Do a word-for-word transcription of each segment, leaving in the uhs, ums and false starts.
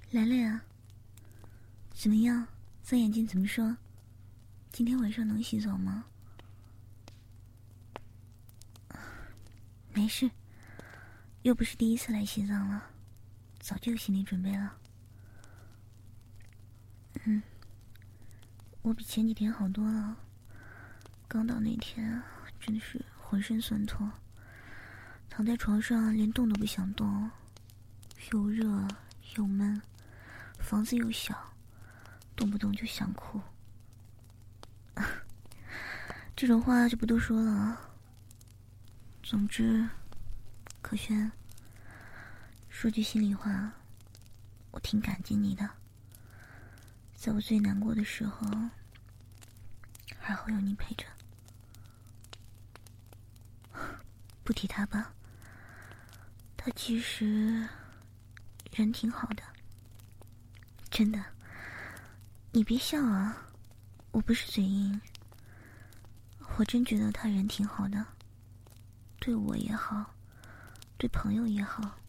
来了呀。怎么样，三眼睛怎么说？今天晚上能洗澡吗？没事，又不是第一次来西藏了，早就有心理准备了。嗯，我比前几天好多了。刚到那天真的是浑身酸痛，躺在床上连动都不想动，又热又闷，房子又小，动不动就想哭。这种话就不多说了。总之，可轩，说句心里话，我挺感激你的。在我最难过的时候，还好有你陪着。不提他吧，他其实人挺好的，真的。你别笑啊，我不是嘴硬，我真觉得他人挺好的，对我也好，对朋友也好。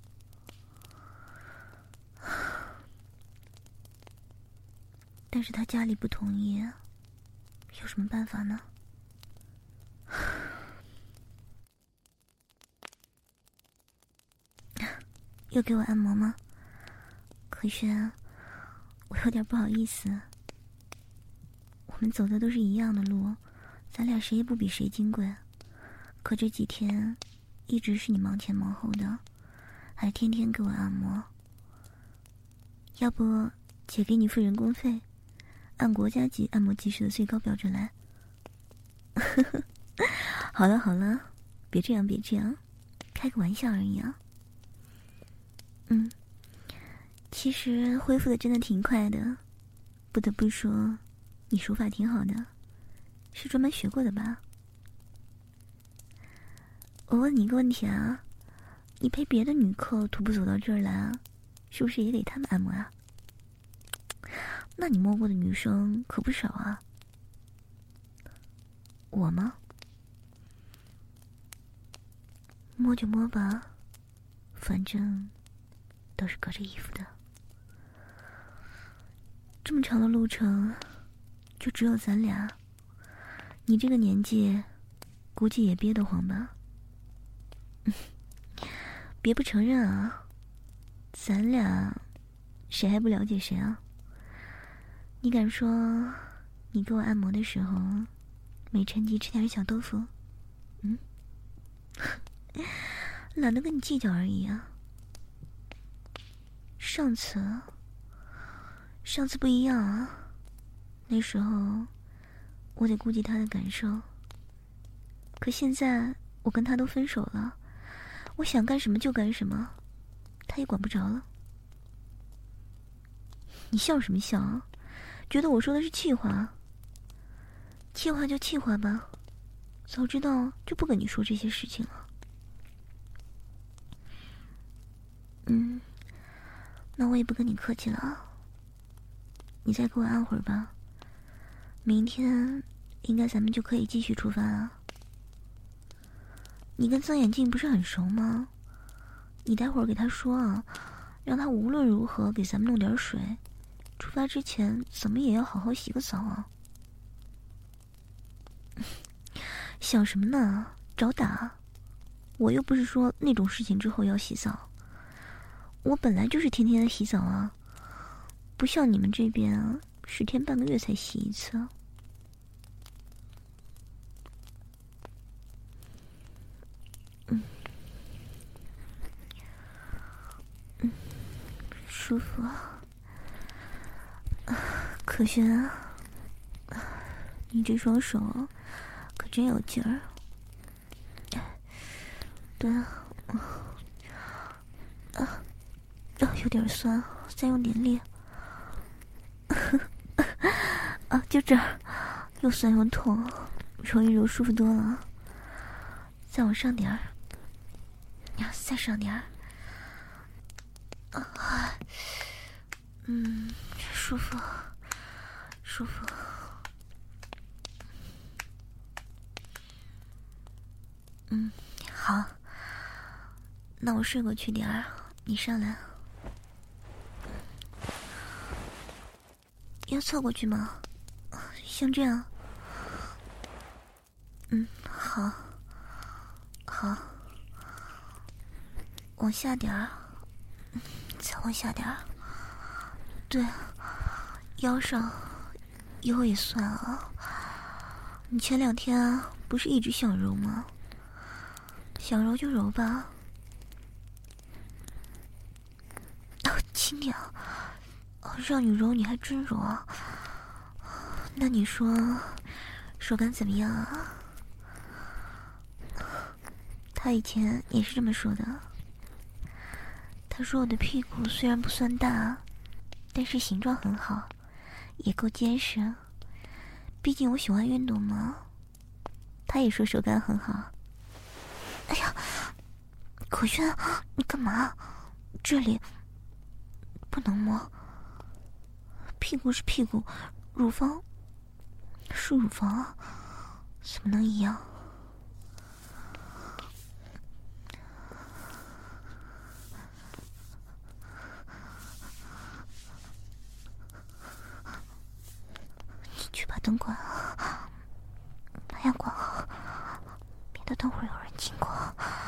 但是他家里不同意，有什么办法呢？又给我按摩吗？可轩，我有点不好意思。我们走的都是一样的路，咱俩谁也不比谁金贵。可这几天，一直是你忙前忙后的，还天天给我按摩。要不，姐给你付人工费，按国家级按摩技师的最高标准来。好了好了，别这样别这样，开个玩笑而已啊。嗯，其实恢复的真的挺快的，不得不说，你手法挺好的，是专门学过的吧？我问你一个问题啊，你陪别的女客徒步走到这儿来啊，是不是也给他们按摩啊？那你摸过的女生可不少啊。我吗？摸就摸吧，反正都是隔着衣服的。这么长的路程，就只有咱俩，你这个年纪，估计也憋得慌吧？别不承认啊，咱俩谁还不了解谁啊？你敢说，你给我按摩的时候，没趁机吃点小豆腐？嗯，懒得跟你计较而已啊。上次，上次不一样啊，那时候我得顾及他的感受。可现在我跟他都分手了，我想干什么就干什么，他也管不着了。你笑什么笑啊？觉得我说的是气话？气话就气话吧，早知道就不跟你说这些事情了。嗯，那我也不跟你客气了，你再给我按会儿吧，明天应该咱们就可以继续出发了。你跟曾眼镜不是很熟吗？你待会儿给他说啊，让他无论如何给咱们弄点水，出发之前怎么也要好好洗个澡啊。想什么呢？找打！我又不是说那种事情之后要洗澡，我本来就是天天的洗澡啊，不像你们这边啊，十天半个月才洗一次。嗯，嗯，舒服啊。可轩啊，你这双手可真有劲儿。对啊，啊，啊，有点酸，再用点力。啊，就这儿，又酸又痛，揉一揉舒服多了。再往上点儿，呀，再上点儿。啊，嗯，舒服，舒服。嗯，好，那我睡过去点儿，你上来。 要凑过去吗？像这样。嗯，好，好，往下点儿，再往下点儿。对，腰上腰也算啊。你前两天啊，不是一直想揉吗？想揉就揉吧。哦，轻点啊！哦，让你揉你还真揉啊？那你说手感怎么样啊？他以前也是这么说的。他说我的屁股虽然不算大，但是形状很好，也够结实。毕竟我喜欢运动嘛。他也说手感很好。哎呀，可轩，你干嘛？这里不能摸。屁股是屁股，乳房是乳房啊，怎么能一样？你去把灯关啊，还要关好，免得等会儿有人经过。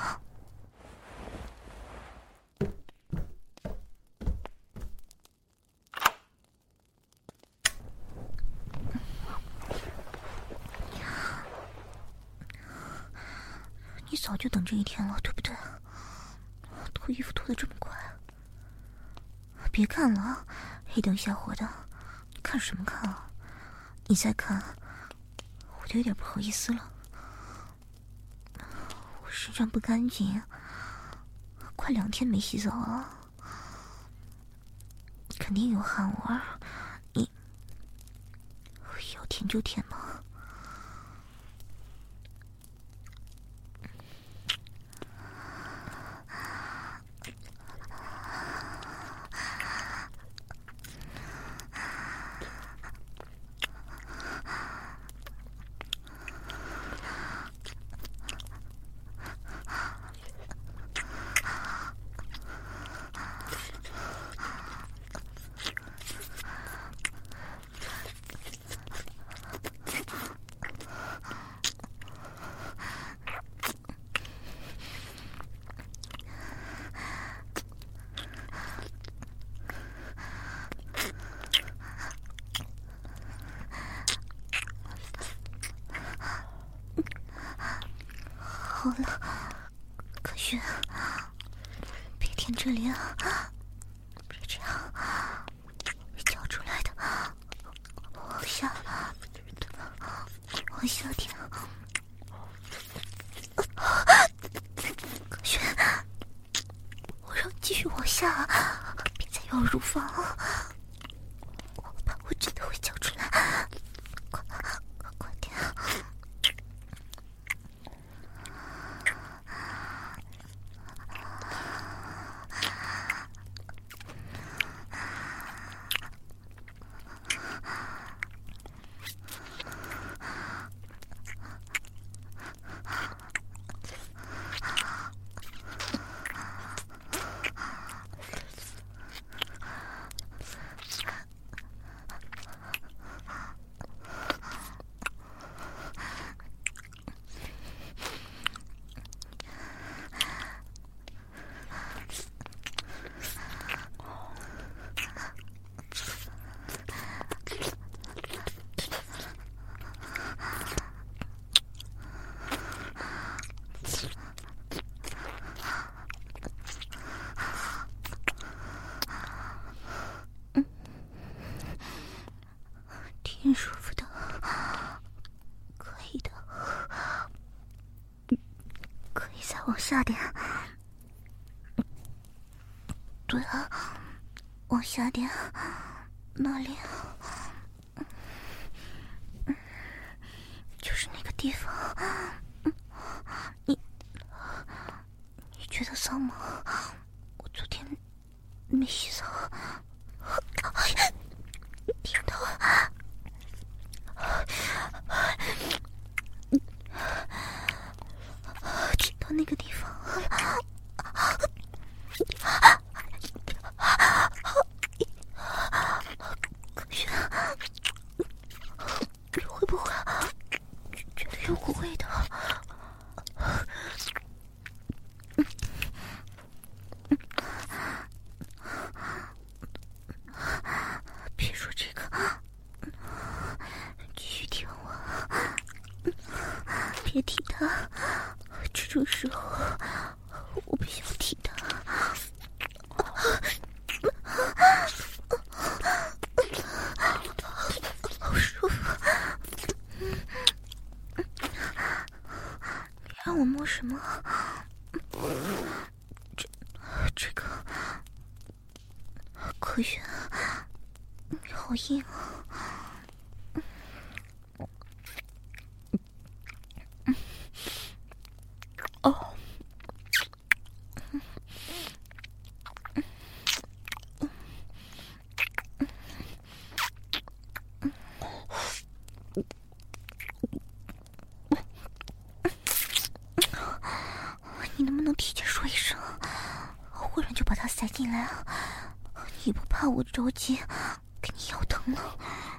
你早就等这一天了，对不对？脱衣服脱得这么快，别看了，黑灯瞎火的，你看什么看啊？你再看，我就有点不好意思了。我身上不干净，快两天没洗澡了，肯定有汗味儿。你要舔就舔嘛。好了，可轩，别舔这里啊！别这样，叫出来的，往下，往下舔。可轩，我让你继续往下，别再咬乳房，我怕我真的会叫出来。快，快快点！挺舒服的，可以的，可以再往下点。对啊，往下点，那里，就是那个地方。你，你觉得脏吗？我昨天没洗澡。听到啊？听到那个地方，可轩， 这时候我不想踢他。好舒服。你让我摸什么？这这个可是好硬啊。哦，你能不能提前说一声，忽然就把它塞进来啊？你不怕我着急给你咬疼了？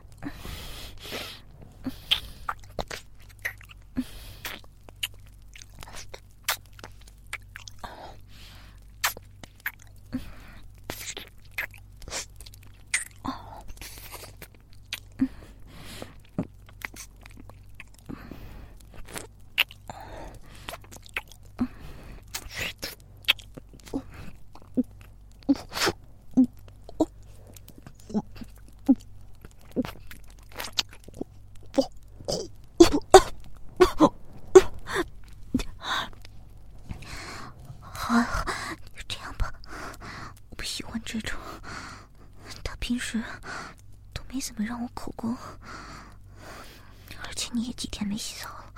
这种，他平时都没怎么让我口过，而且你也几天没洗澡了。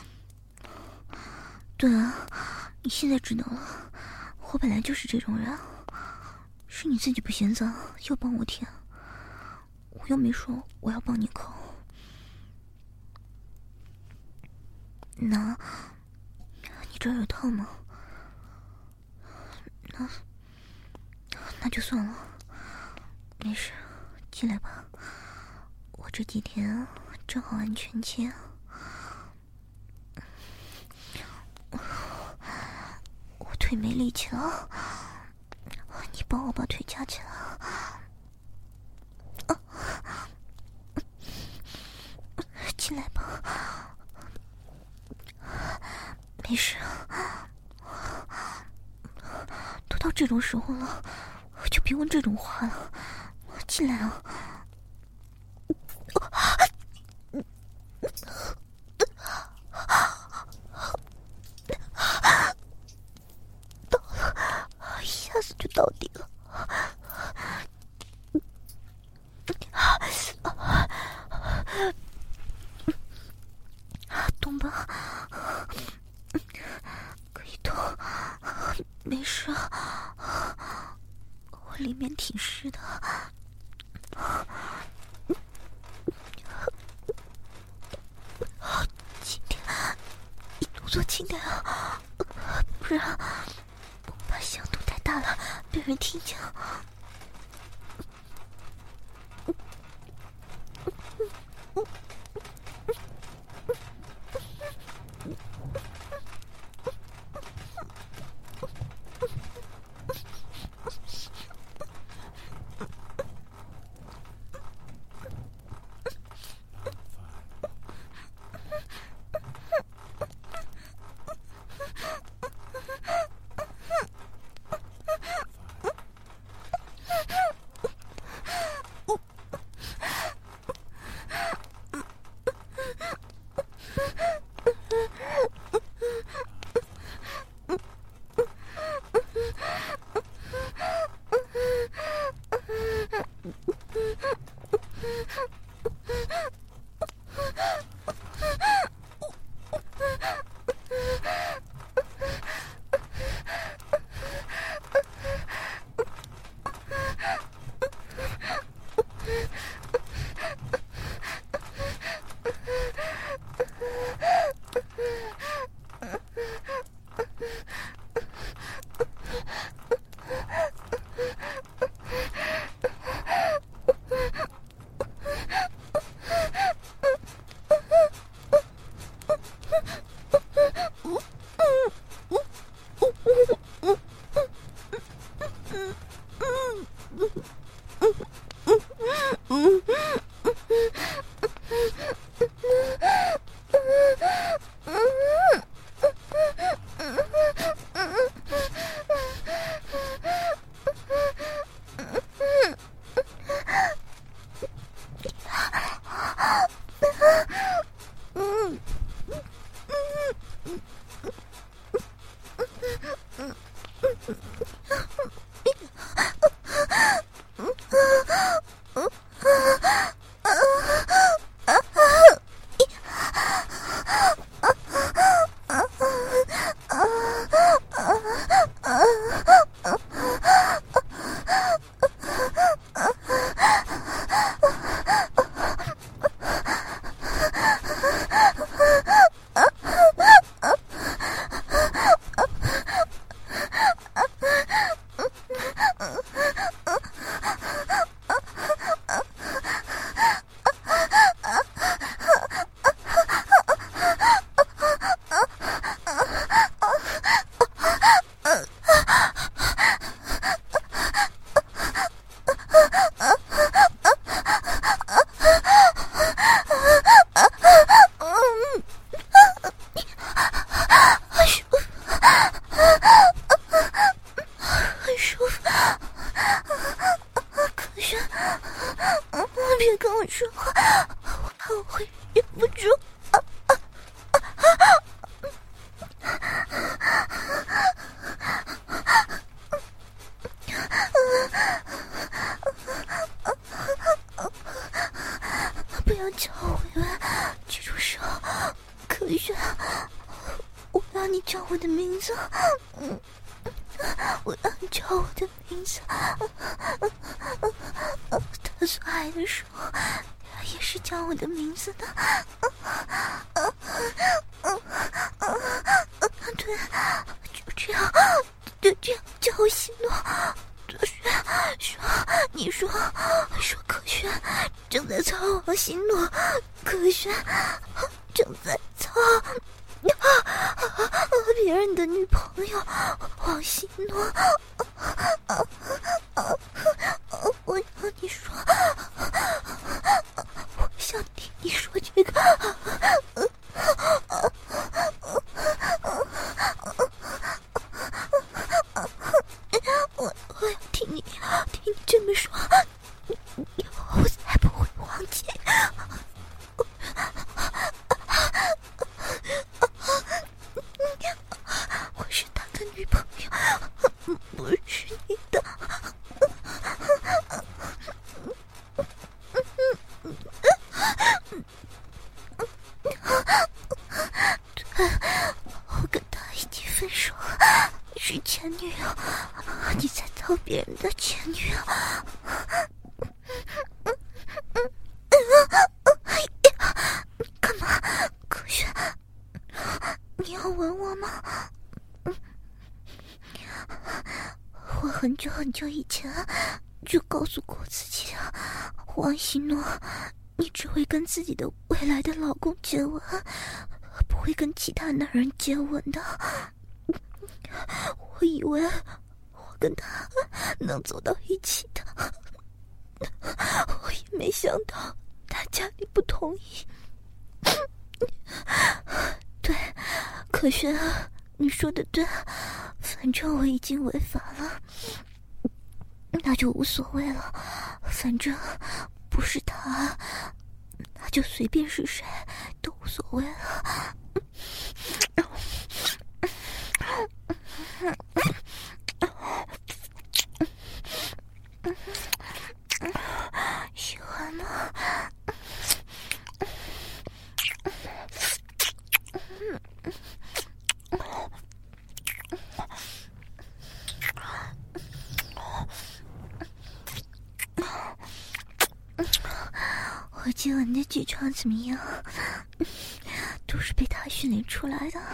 对啊，你现在知道了，我本来就是这种人，是你自己不嫌脏，又帮我舔，我又没说我要帮你口。那，你这儿有套吗？那。那就算了，没事，进来吧。我这几天正好安全期。我腿没力气了，你帮我把腿夹起来。啊，进来吧，没事。都到这种时候了，就别问这种话了，进来啊！到了，一下子就到底了。动吧，可以动，没事。我里面挺湿的。轻点，你动作轻点啊，不然我怕响度太大了被人听见。 就以前就告诉过自己，王希诺，你只会跟自己的未来的老公接吻，不会跟其他男人接吻的。我以为我跟他能走到一起的，我也没想到他家里不同意。对，可轩，你说的对，反正我已经违法了。那就无所谓了，反正不是他，那就随便是谁都无所谓了。喜欢吗？我接吻的技巧怎么样？都是被他训练出来的。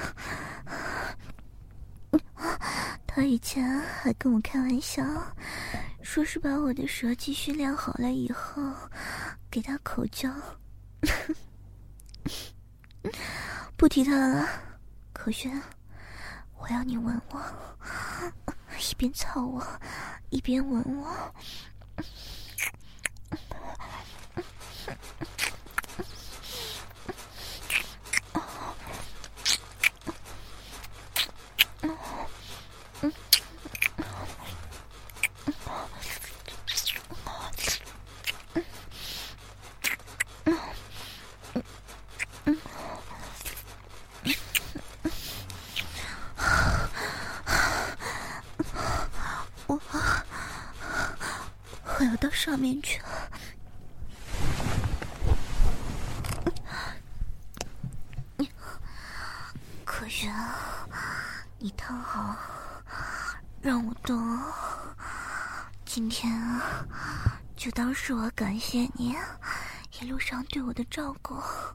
他以前还跟我开玩笑，说是把我的舌技训练好了以后，给他口交。不提他了，可轩，我要你吻我，一边操我，一边吻我。 我我要到上面去。可是你躺好，让我动。今天就当是我感谢你一路上对我的照顾。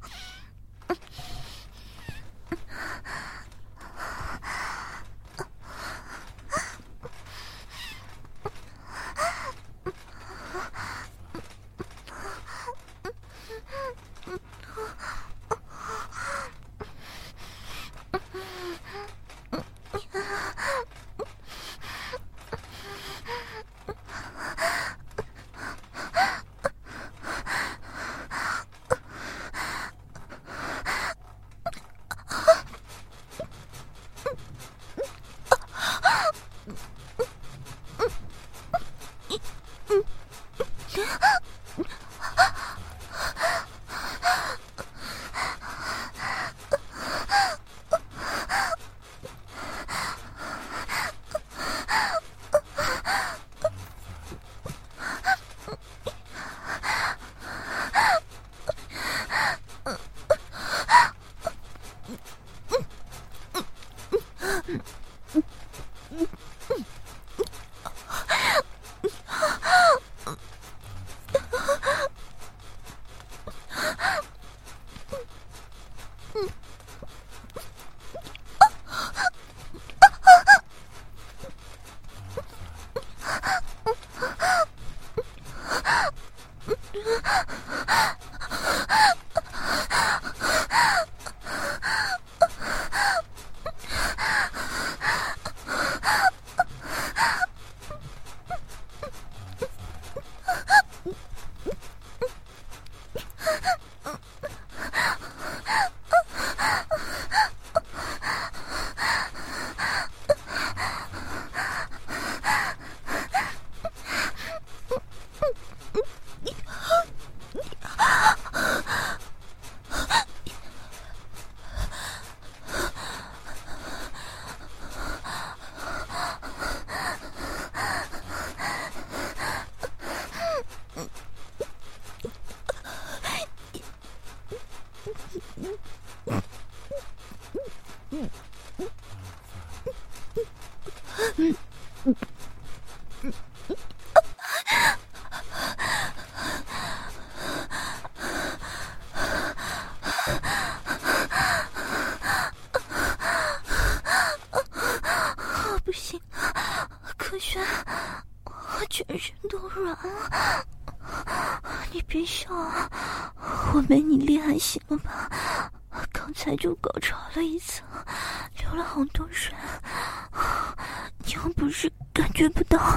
不行，可轩，我全身都软了。你别笑啊，我没你厉害行了吧？刚才就高潮了一次，流了好多水，你又不是感觉不到。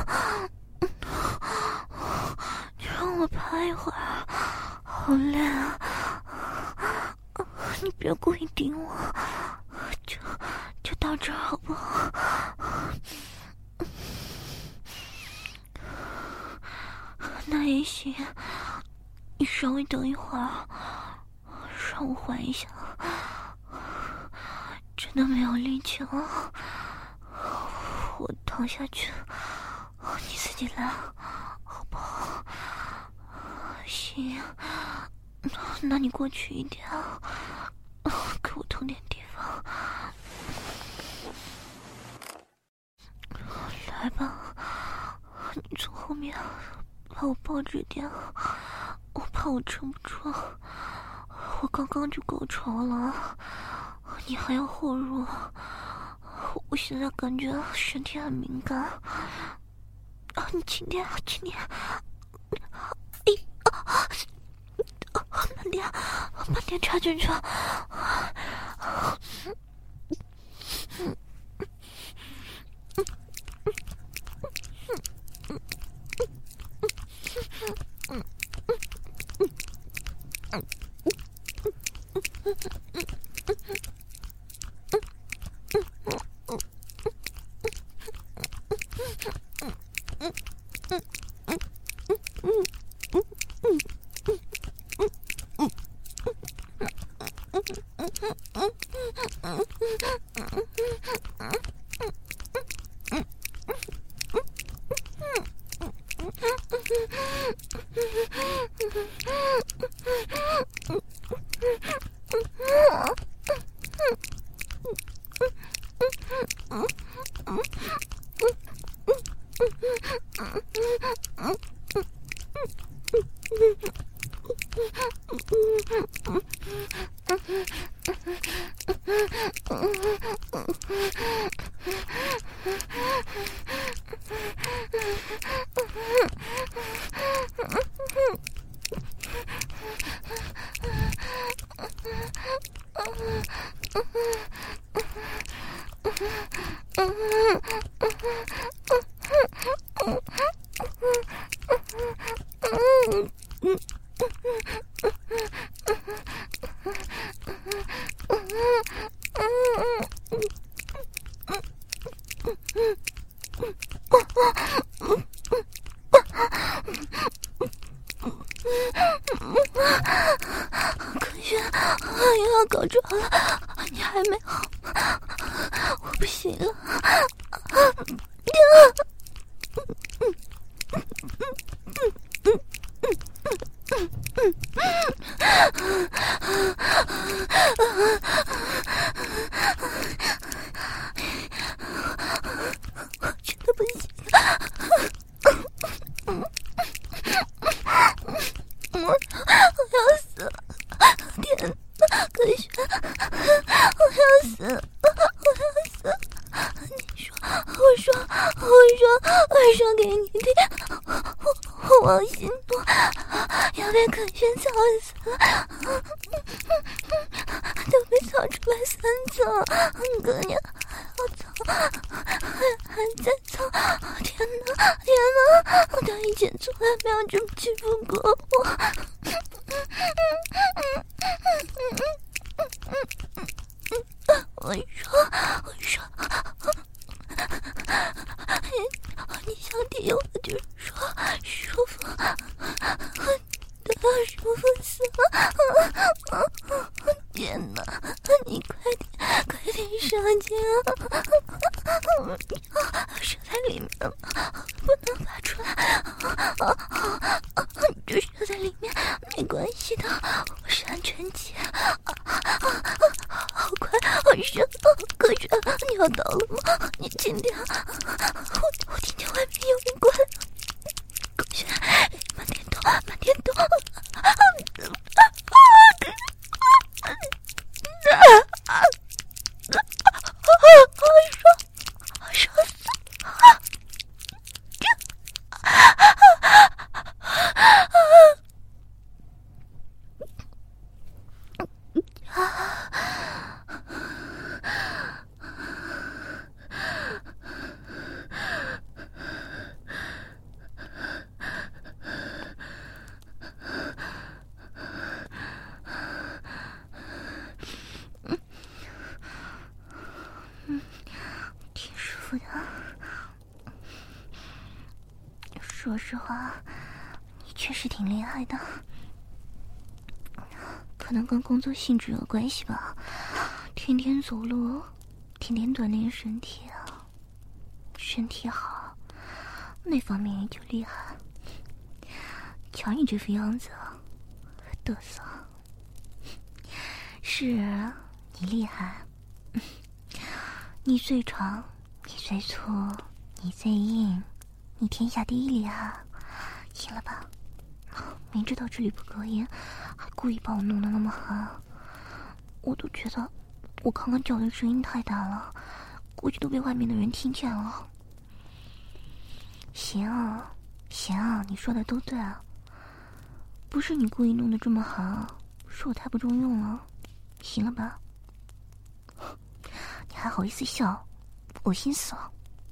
你让我趴一会儿，好累啊！你别故意顶我，就就到这儿好不好？那也行，你稍微等一会儿，让我缓一下，真的没有力气了。我躺下去，你自己来，好不好？行，那你过去一点，给我腾点地方。来吧，你从后面把我抱着点，我怕我撑不住。我刚刚就高潮了，你还要后入，我现在感觉身体很敏感。啊，你轻点，轻点。哎啊！慢点，慢点插进去。 可是又要高潮了，你还没好，我不行了。我真的不行了。我要死了！天哪，可是我要死了！我要死了！你说，我说，我说，我说给你听，我我往心多，要被可轩操死了，都被操出来三次了，哥你还要操，还还在操！天哪，天哪！他以前从来没有这么欺负过我。我说，我说，你想体我就说舒服，都要舒服死了！天哪，你快点，快点上劲啊！射在里面了，不能拔出来。你就射在里面，没关系的，我是安全期。好快，好深！可是你要到了吗？你轻点，我我听见外面有人过来。可是慢点动，慢点动。说实话，你确实挺厉害的，可能跟工作性质有关系吧。天天走路，天天锻炼身体啊，身体好，那方面就厉害。瞧你这副样子，嘚瑟。是啊，你厉害，你最长，你最粗，你最硬。你天下第一厉害，行了吧？明知道这里不隔音，还故意把我弄得那么狠，我都觉得我刚刚叫的声音太大了，估计都被外面的人听见了。行啊，行啊，你说的都对啊，不是你故意弄得这么狠，是我太不中用了，行了吧？你还好意思笑，恶心死了。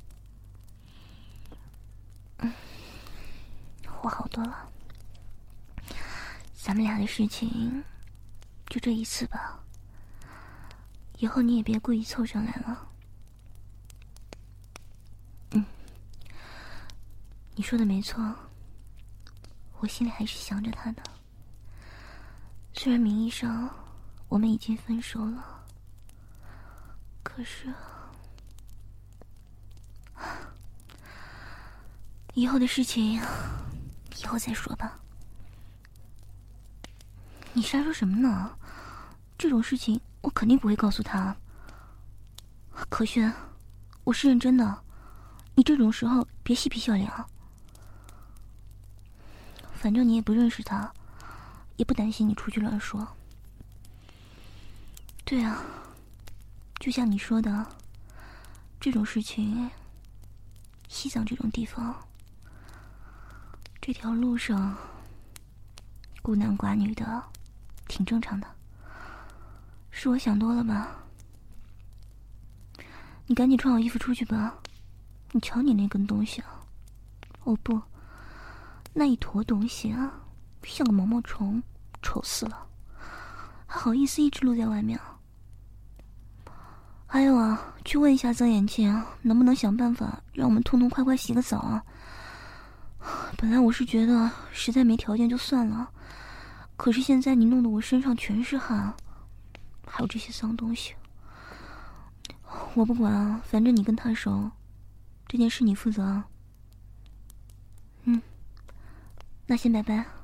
嗯，话好多了，咱们俩的事情就这一次吧，以后你也别故意凑上来了。嗯，你说的没错，我心里还是想着他的。虽然名义上我们已经分手了，可是以后的事情以后再说吧。 你瞎说什么呢？这种事情我肯定不会告诉他。可轩，我是认真的，你这种时候别嬉皮笑脸啊。反正你也不认识他，也不担心你出去乱说。对啊，就像你说的，这种事情，西藏这种地方，这条路上孤男寡女的，挺正常的。是我想多了吧？你赶紧穿好衣服出去吧。你瞧你那根东西啊！哦不，那一坨东西啊，像个毛毛虫，丑死了，还好意思一直露在外面啊！还有啊，去问一下曾眼镜啊，能不能想办法让我们痛痛快快洗个澡啊？本来我是觉得实在没条件就算了，可是现在你弄得我身上全是汗，还有这些脏东西。我不管啊，反正你跟他熟，这件事你负责啊。嗯，那先拜拜。